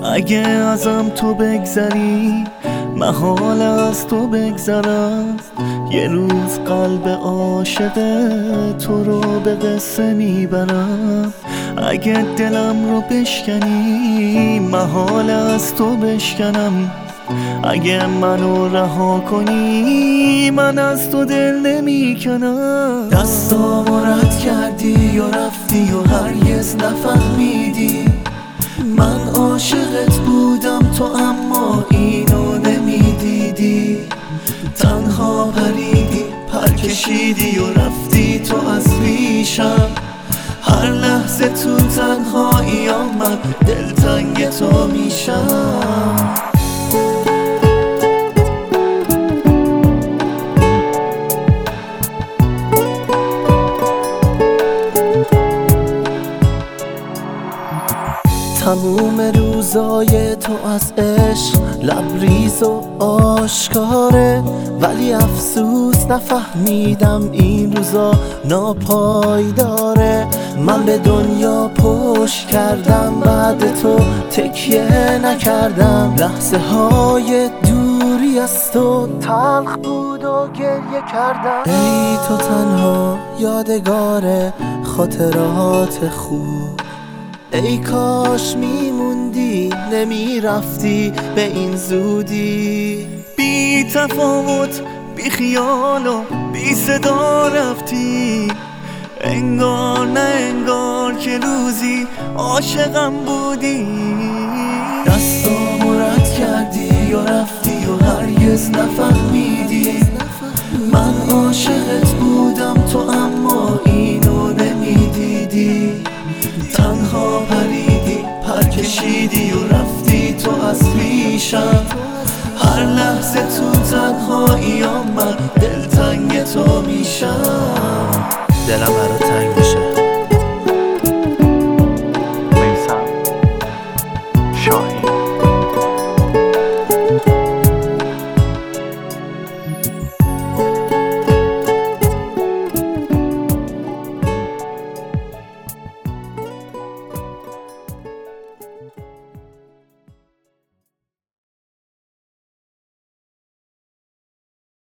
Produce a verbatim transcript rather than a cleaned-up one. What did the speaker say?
اگه ازم تو بگذری محال از تو بگذرم. یه روز قلب عاشق تو رو به قصه میبرم. اگه دلم رو بشکنی محال از تو بشکنم. اگه منو رها کنی من از تو دل نمیکنم. دستامو رد کردی و رفتی و هرگز نفهمیدی من عاشقت بودم تو اما اینو نمیدیدی. تنها پریدی پر کشیدی و رفتی تو از پیشم. هر لحظه تو تنهاییام من دلتنگ تو میشم. تموم روزای تو از عشق لبریز و آشکاره، ولی افسوس نفهمیدم این روزا ناپایداره. من به دنیا پشت کردم بعد تو تکیه نکردم. لحظه های دوری از تو تلخ بود و گریه کردم. ای تو تنها یادگار خاطرات خوب، ای کاش میموندی نمیرفتی به این زودی. بی تفاوت بی خیال و بی صدا رفتی، انگار نه انگار که روزی عاشقم بودی. دستامو رد کردی و رفتی و هرگز نفهمیدی من عاشقت بودم تو اما اینو نمیدیدی. تنها پریدی پر کشیدی و رفتی تو از پیشم. هر لحظه تو تنهاییام من دلتنگ تو میشم. دلم برات تنگ میشه